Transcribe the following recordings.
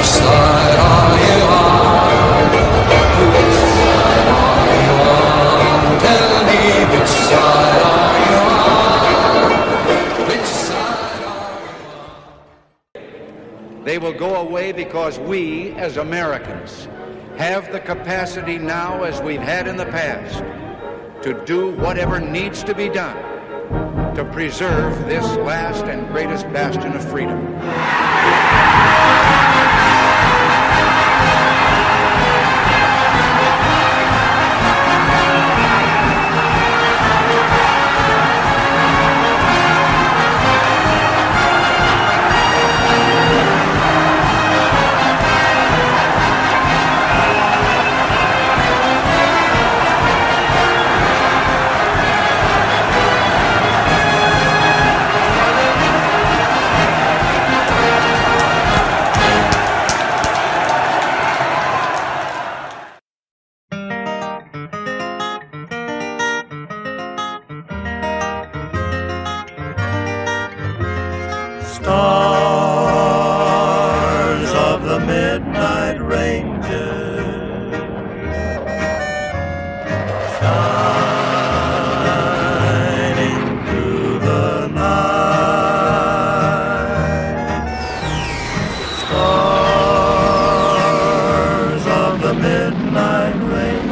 side are you on? Which side are you on? Tell me, which side are you on? Which side are you on? They will go away because we, as Americans, have the capacity now, as we've had in the past, to do whatever needs to be done to preserve this last and greatest bastion of freedom. Stars of the midnight ranges, shining through the night. Stars of the midnight ranges.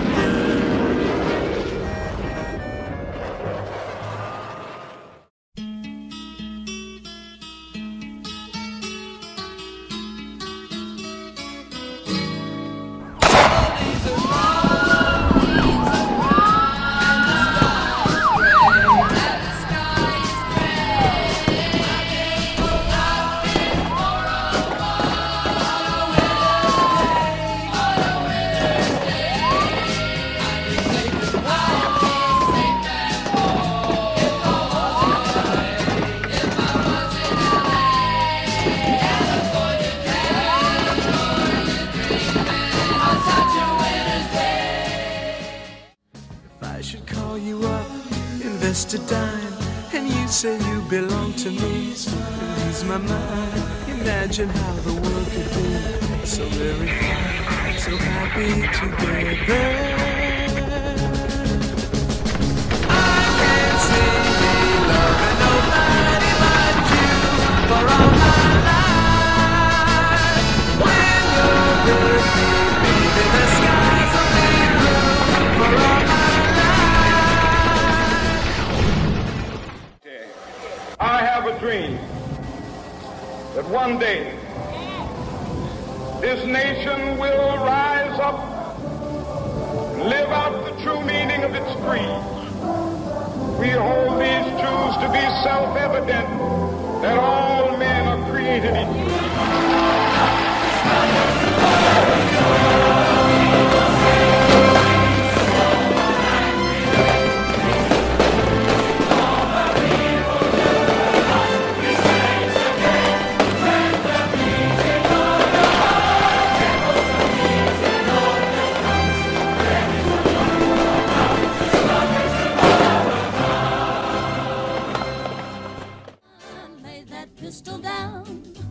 Invest a dime, and you say you belong to me. Lose my mind, imagine how the world could be so very fine, so happy together. I can't see me loving nobody but you for all my life. When you're with me, baby, the skies will be blue for all my life. I have a dream that one day this nation will rise up and live out the true meaning of its creed. We hold these truths to be self-evident, that all men are created equal. Pistol down.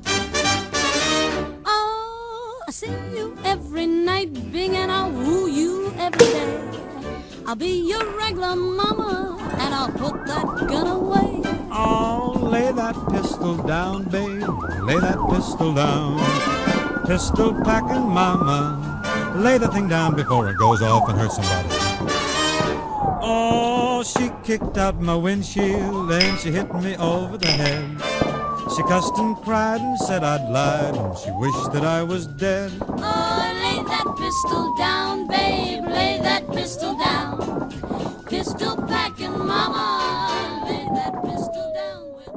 Oh, I see you every night, Bing, and I'll woo you every day. I'll be your regular mama, and I'll put that gun away. Oh, lay that pistol down, babe. Lay that pistol down. Pistol packing mama. Lay the thing down before it goes off and hurts somebody. Oh, she kicked out my windshield and she hit me over the head. She cussed and cried and said I'd lied, and she wished that I was dead. Oh, lay that pistol down, babe, lay that pistol down. Pistol packing mama, lay that pistol down with me.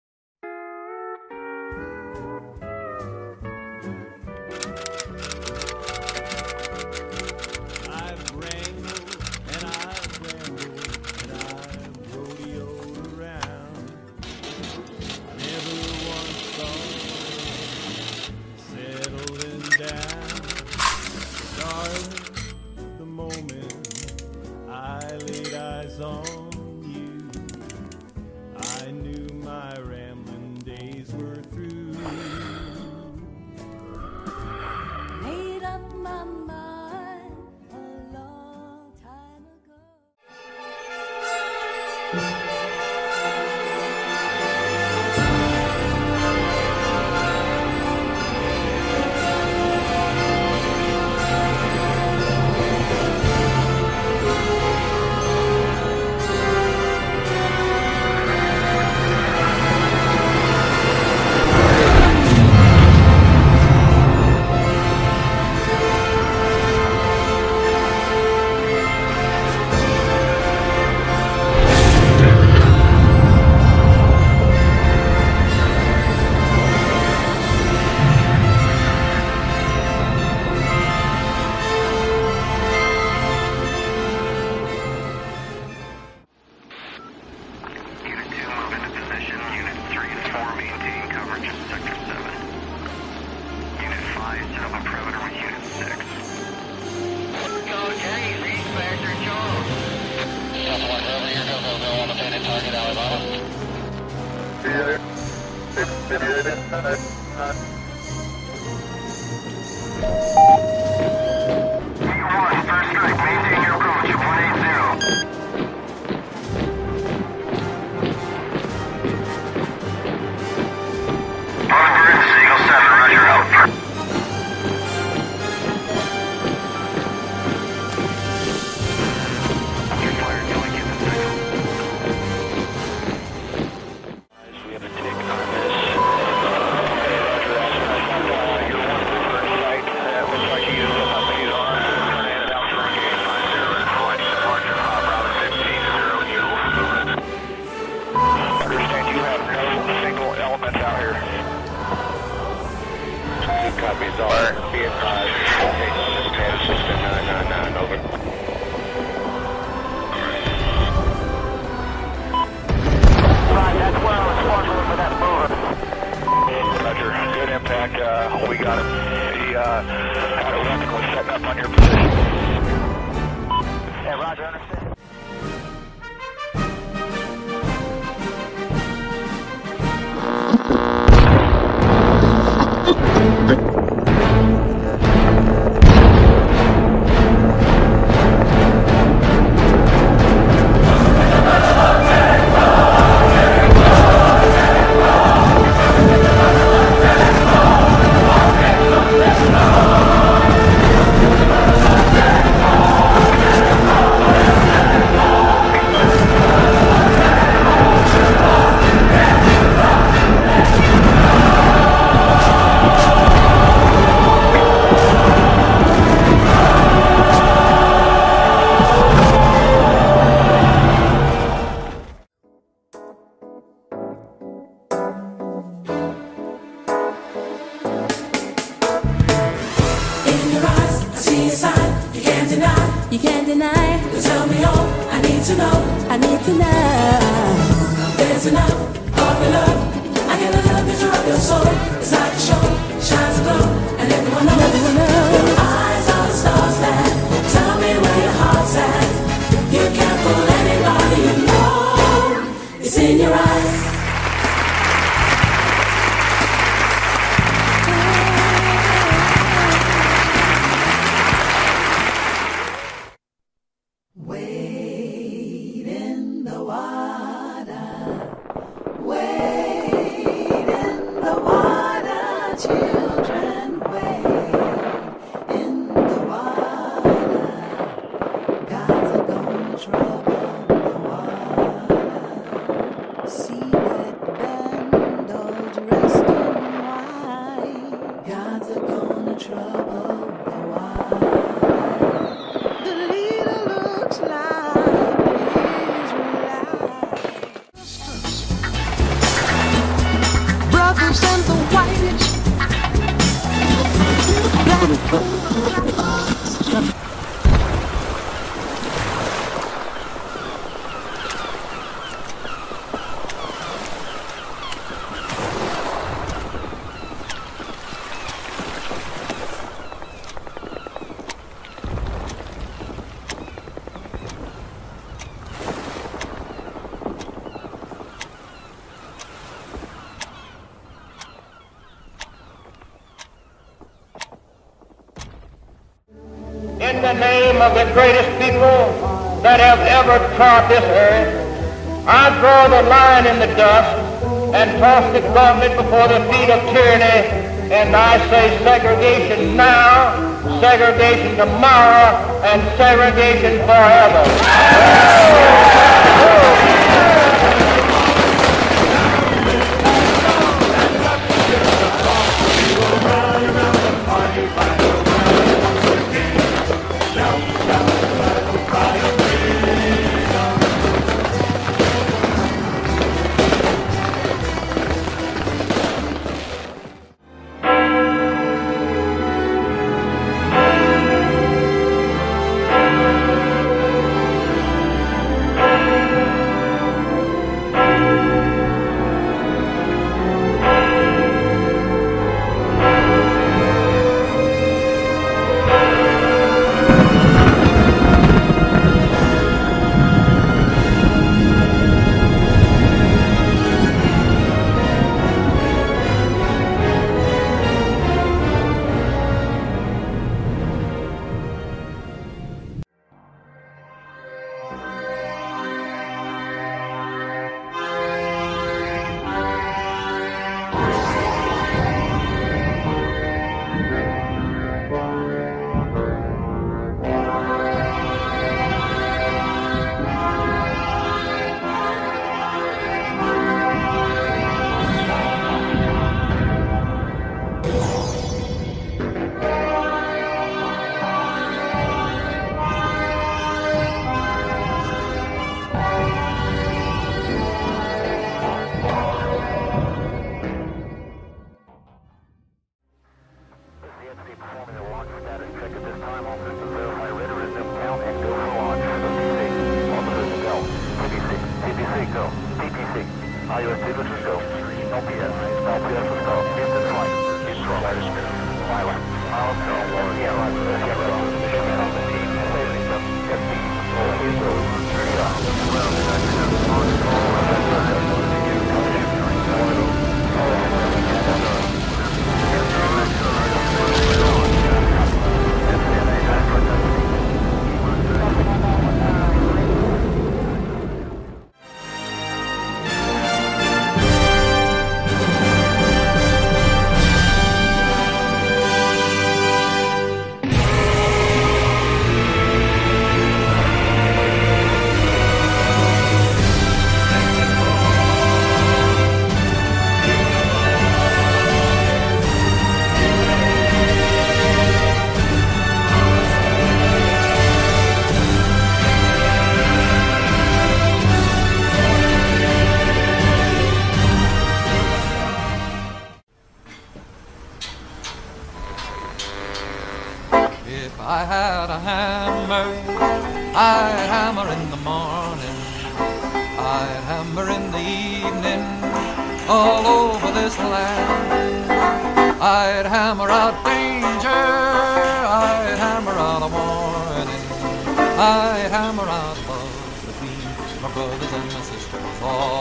I've wrangled and I've rambled and I've rodeoed around. Never once thought settling down. Darling, the moment I laid eyes on you, I knew my rambling days were through. We got him. He had a weapon was setting up on your position. Yeah, Roger, understand. You can't deny. You tell me all I need to know. I need to know. There's enough of your love. I get a little picture of your soul. It's like a show, shines a glow, and everyone knows. Your eyes are the stars that tell me where your heart's at. You can't fool anybody, you know. It's in your eyes. In the name of the greatest people that have ever trod this earth, I draw the line in the dust and toss the gauntlet before the feet of tyranny, and I say segregation now, segregation tomorrow, and segregation forever. IUSD, let's just go. LPS. LPS, let's go. Houston flight. Houston flight. Pilot. Pilot, no. Yeah, right. Yeah, right. Mission on the team. Safety stuff. Get the Houston. If I had a hammer, I'd hammer in the morning, I'd hammer in the evening, all over this land. I'd hammer out danger, I'd hammer out a warning, I'd hammer out love between my brothers and my sisters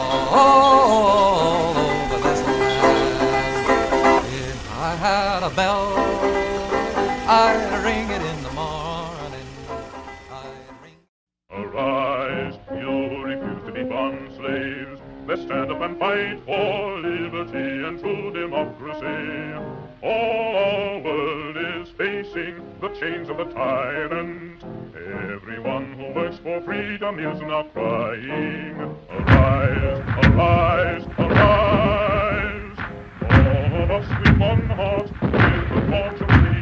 all over this land. If I had a bell, I'd ring it in the morning. I'd ring. Arise, you who refuse to be bond slaves. Let's stand up and fight for liberty and true democracy. All our world is facing the chains of the tyrant. Everyone who works for freedom is now crying. Arise, arise, arise. All of us with one heart, with the torch of freedom.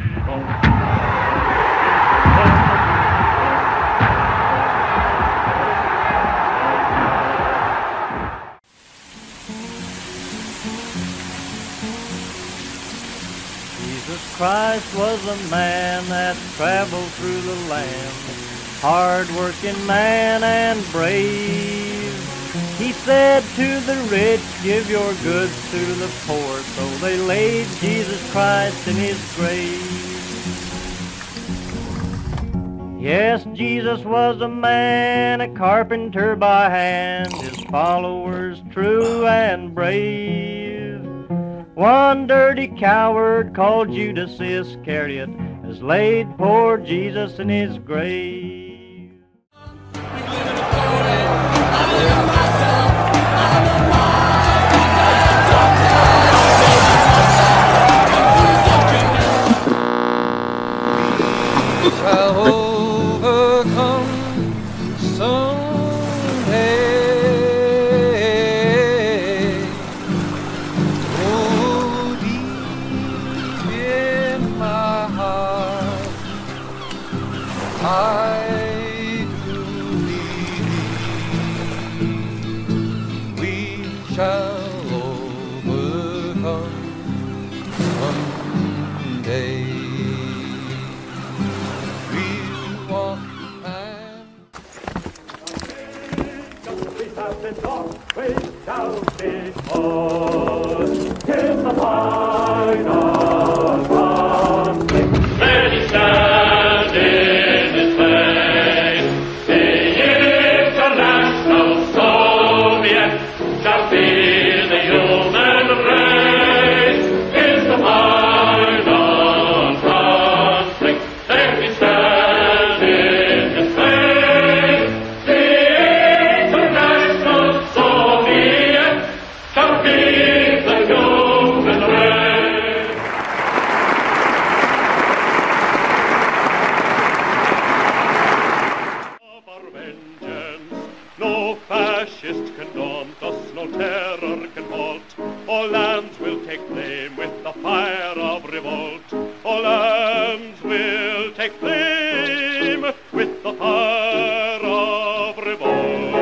Jesus Christ was a man that traveled through the land, hard-working man and brave. He said to the rich, give your goods to the poor, so they laid Jesus Christ in his grave. Yes, Jesus was a man, a carpenter by hand, his followers true and brave. One dirty coward called Judas Iscariot has laid poor Jesus in his grave. Shall overcome someday. Oh, deep in my heart, I do believe we shall overcome someday. Let it stand in his place. The International Soviet shall be the human race. Is the final conflict. Let it stand in his place. The International Soviet shall be the human race. Of our vengeance, no fascist can daunt us, no terror can halt. All lands will take flame with the fire of revolt. All lands will take flame with the fire of revolt.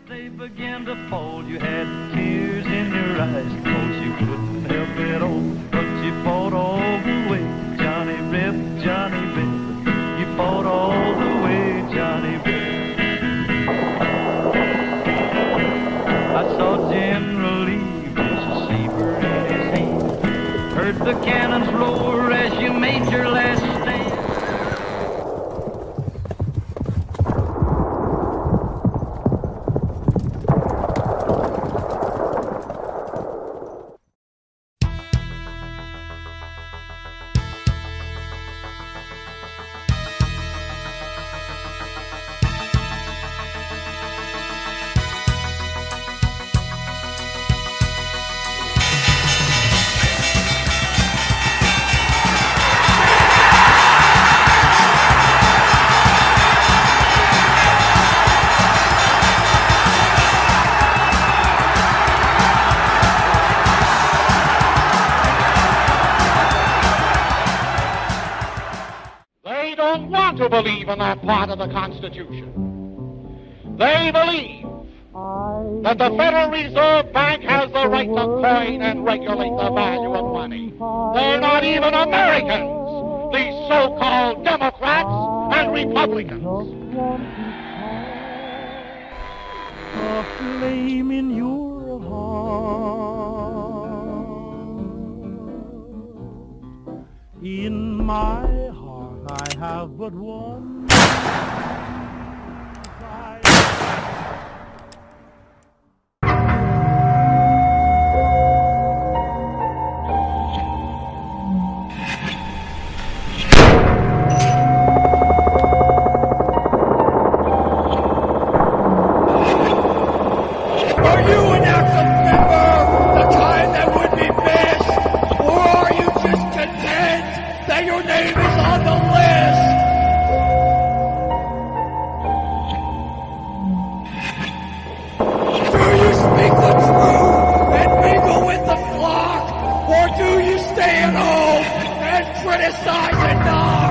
they began to fall, you had tears in your eyes, 'cause you couldn't help it all, but you fought all the way, Johnny Reb, Johnny Reb, you fought all the way, Johnny Reb. I saw General Lee with a saber in his hand, heard the cannons roar as you made your last stand. To believe in that part of the Constitution. They believe that the Federal Reserve Bank has the right to coin and regulate the value of money. They're not even Americans, these so-called Democrats and Republicans. A flame in your heart, in my I have but one desire. Are you an active member, the kind that would be missed? Or are you just content that your name is on the list? Do you speak the truth and mingle with the flock? Or do you stay at home and criticize and knock?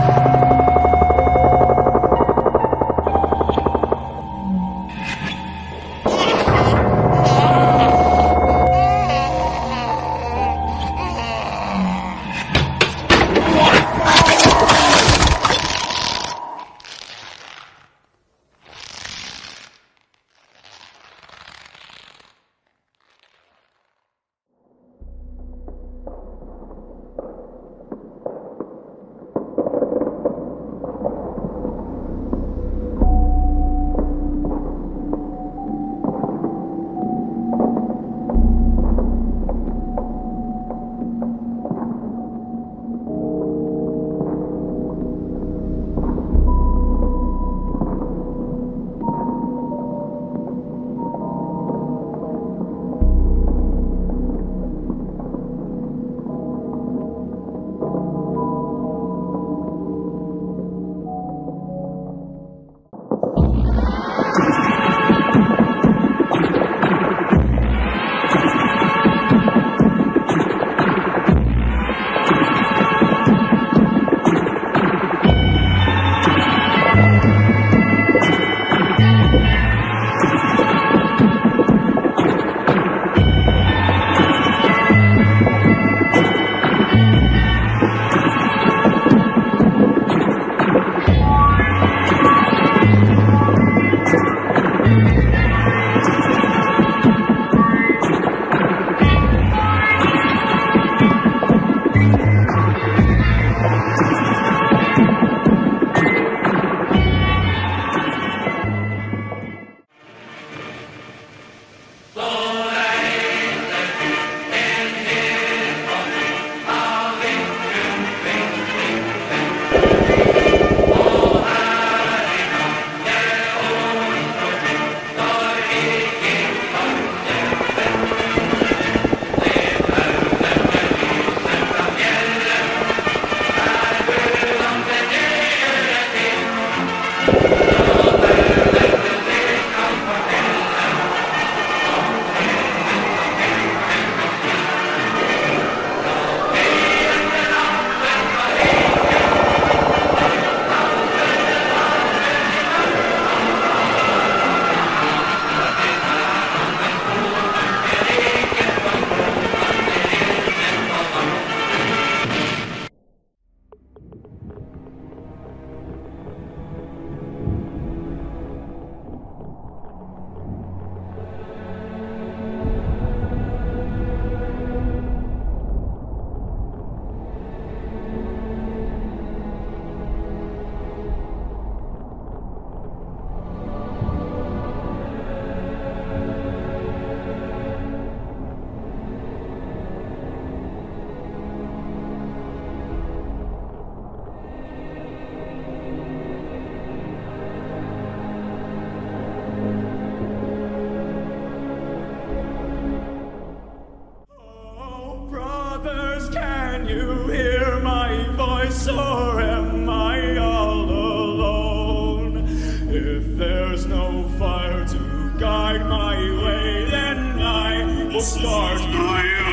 my way, then I will start my